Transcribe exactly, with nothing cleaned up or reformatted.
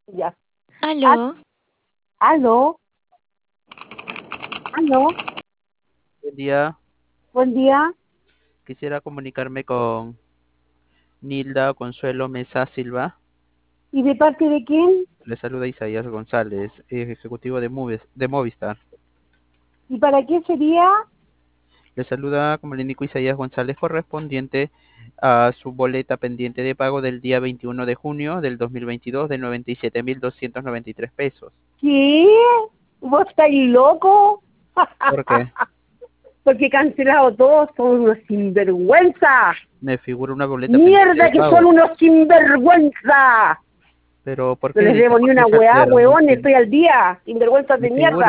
Ya. Ah, Aló, aló, aló, Buen día, buen día. quisiera comunicarme con Nilda Consuelo Mesa Silva. ¿Y de parte de quién? Le saluda Isaías González, ejecutivo de Moves- de Movistar. ¿Y para qué sería? Le saluda, como le indico, Isaías González, correspondiente a su boleta pendiente de pago del día veintiuno de junio del dos mil veintidós de noventa y siete mil doscientos noventa y tres pesos. ¿Qué? ¿Vos estáis loco? ¿Por qué? Porque he cancelado todo, son unos sinvergüenza. Me figura una boleta pendiente Mierda de que son pago. unos sinvergüenza. Pero ¿por No qué les dice? debo ni ¿Por qué una weá, cancelaron? No weón, entiendo. estoy al día. Sinvergüenzas Me de figura